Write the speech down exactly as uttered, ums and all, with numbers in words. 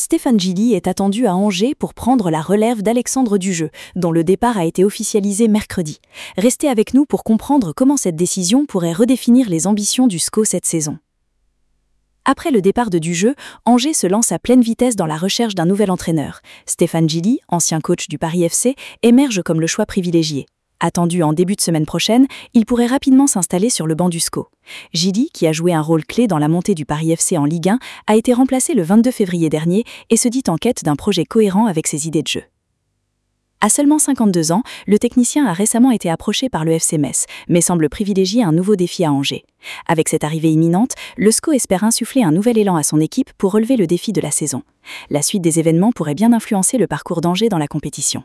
Stéphane Gilly est attendu à Angers pour prendre la relève d'Alexandre Dujeu, dont le départ a été officialisé mercredi. Restez avec nous pour comprendre comment cette décision pourrait redéfinir les ambitions du S C O cette saison. Après le départ de Dujeu, Angers se lance à pleine vitesse dans la recherche d'un nouvel entraîneur. Stéphane Gilly, ancien coach du Paris F C, émerge comme le choix privilégié. Attendu en début de semaine prochaine, il pourrait rapidement s'installer sur le banc du S C O. Gilly, qui a joué un rôle clé dans la montée du Paris F C en Ligue un, a été remplacé le vingt-deux février dernier et se dit en quête d'un projet cohérent avec ses idées de jeu. À seulement cinquante-deux ans, le technicien a récemment été approché par le F C Metz, mais semble privilégier un nouveau défi à Angers. Avec cette arrivée imminente, le S C O espère insuffler un nouvel élan à son équipe pour relever le défi de la saison. La suite des événements pourrait bien influencer le parcours d'Angers dans la compétition.